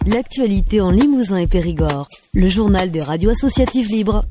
L'actualité en Limousin et Périgord. Le journal des radios associatives libres.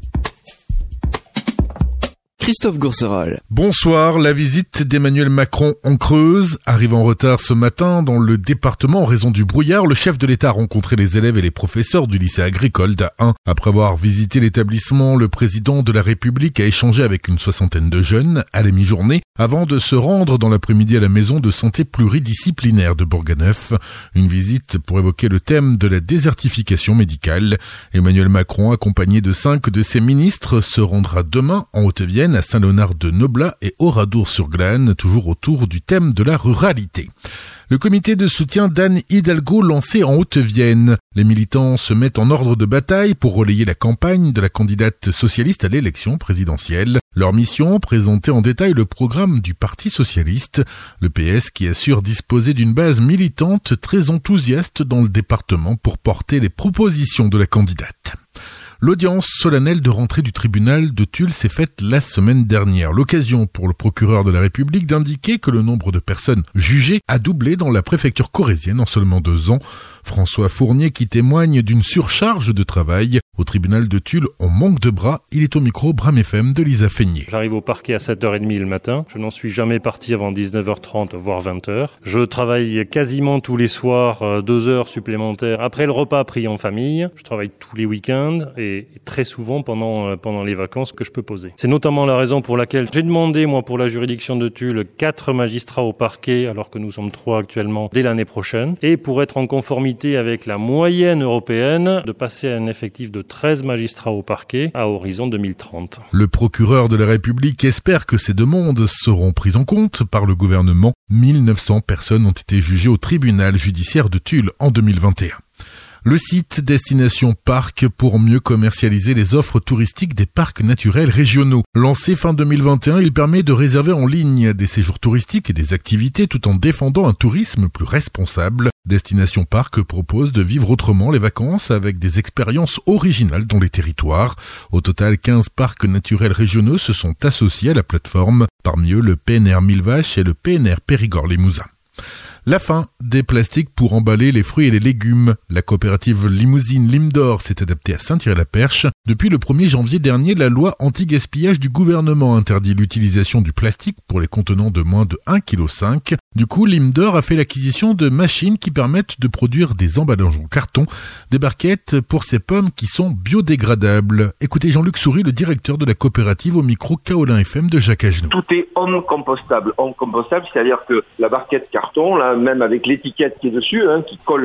Christophe Gourcerol. Bonsoir, la visite d'Emmanuel Macron en Creuse arrive en retard ce matin dans le département en raison du brouillard. Le chef de l'État a rencontré les élèves et les professeurs du lycée agricole d'A1. Après avoir visité l'établissement, le président de la République a échangé avec une soixantaine de jeunes à la mi-journée avant de se rendre dans l'après-midi à la maison de santé pluridisciplinaire de Bourganeuf. Une visite pour évoquer le thème de la désertification médicale. Emmanuel Macron, accompagné de 5 de ses ministres, se rendra demain en Haute-Vienne à Saint-Léonard-de-Noblat et Oradour-sur-Glane, toujours autour du thème de la ruralité. Le comité de soutien d'Anne Hidalgo lancé en Haute-Vienne. Les militants se mettent en ordre de bataille pour relayer la campagne de la candidate socialiste à l'élection présidentielle. Leur mission, présenter en détail le programme du Parti socialiste. Le PS qui assure disposer d'une base militante très enthousiaste dans le département pour porter les propositions de la candidate. L'audience solennelle de rentrée du tribunal de Tulle s'est faite la semaine dernière. L'occasion pour le procureur de la République d'indiquer que le nombre de personnes jugées a doublé dans la préfecture corrézienne en seulement 2 ans. François Fournier qui témoigne d'une surcharge de travail. Au tribunal de Tulle, on manque de bras. Il est au micro Bram FM de Lisa Feignet. J'arrive au parquet à 7h30 le matin. Je n'en suis jamais parti avant 19h30, voire 20h. Je travaille quasiment tous les soirs 2 heures supplémentaires après le repas pris en famille. Je travaille tous les week-ends et très souvent pendant les vacances que je peux poser. C'est notamment la raison pour laquelle j'ai demandé, moi, pour la juridiction de Tulle, 4 magistrats au parquet, alors que nous sommes 3 actuellement, dès l'année prochaine. Et pour être en conformité avec la moyenne européenne, de passer à un effectif de 13 magistrats au parquet à horizon 2030. Le procureur de la République espère que ces demandes seront prises en compte par le gouvernement. 1900 personnes ont été jugées au tribunal judiciaire de Tulle en 2021. Le site Destination Parc pour mieux commercialiser les offres touristiques des parcs naturels régionaux. Lancé fin 2021, il permet de réserver en ligne des séjours touristiques et des activités tout en défendant un tourisme plus responsable. Destination Parc propose de vivre autrement les vacances avec des expériences originales dans les territoires. Au total, 15 parcs naturels régionaux se sont associés à la plateforme. Parmi eux, le PNR Millevaches et le PNR Périgord-Limousin. La fin des plastiques pour emballer les fruits et les légumes. La coopérative limousine Limdor s'est adaptée à Saint-Thierry-la-Perche. Depuis le 1er janvier dernier, la loi anti-gaspillage du gouvernement interdit l'utilisation du plastique pour les contenants de moins de 1,5 kg. Du coup, Limdor a fait l'acquisition de machines qui permettent de produire des emballages en carton, des barquettes pour ces pommes qui sont biodégradables. Écoutez Jean-Luc Souris, le directeur de la coopérative au micro Kaolin FM de Jacques Agenot. Tout est home compostable. Home compostable, c'est-à-dire que la barquette carton, là, même avec l'étiquette qui est dessus, qui colle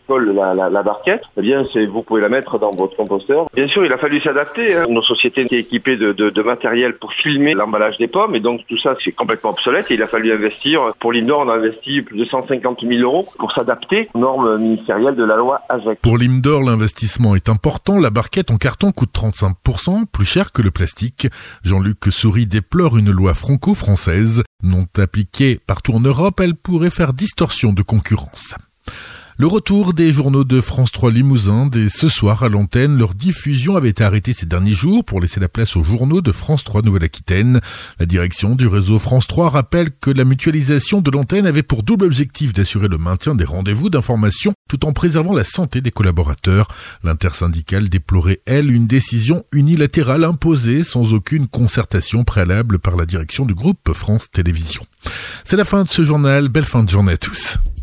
la barquette, eh bien, vous pouvez la mettre dans votre composteur. Bien sûr, il a fallu s'adapter. Nos sociétés étaient équipées de matériel pour filmer l'emballage des pommes, et donc tout ça, c'est complètement obsolète. Et il a fallu investir. Pour Limdor, on a investi plus de 150 000 € pour s'adapter aux normes ministérielles de la loi AGEC. Pour Limdor, l'investissement est important. La barquette en carton coûte 35% plus cher que le plastique. Jean-Luc Souris déplore une loi franco-française. Non appliquée partout en Europe, elle pourrait faire distorsion de concurrence. Le retour des journaux de France 3 Limousin dès ce soir à l'antenne. Leur diffusion avait été arrêtée ces derniers jours pour laisser la place aux journaux de France 3 Nouvelle-Aquitaine. La direction du réseau France 3 rappelle que la mutualisation de l'antenne avait pour double objectif d'assurer le maintien des rendez-vous d'information tout en préservant la santé des collaborateurs. L'intersyndicale déplorait, elle, une décision unilatérale imposée sans aucune concertation préalable par la direction du groupe France Télévisions. C'est la fin de ce journal. Belle fin de journée à tous.